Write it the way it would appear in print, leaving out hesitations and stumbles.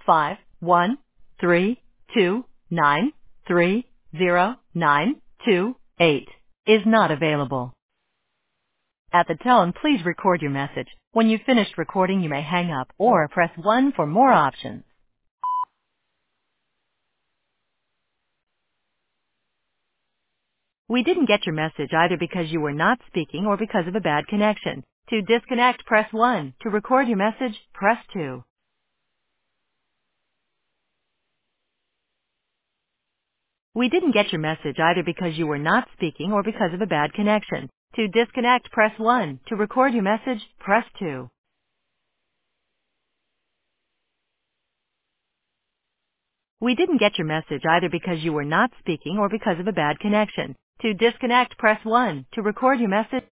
51329309228 is not available. At the tone, please record your message. When you've finished recording, you may hang up or press 1 for more options. We didn't get your message either because you were not speaking or because of a bad connection. To disconnect, press 1. To record your message, press 2. We didn't get your message either because you were not speaking or because of a bad connection. To disconnect, press 1. To record your message, press 2. We didn't get your message either because you were not speaking or because of a bad connection. To disconnect, press 1. To record your message,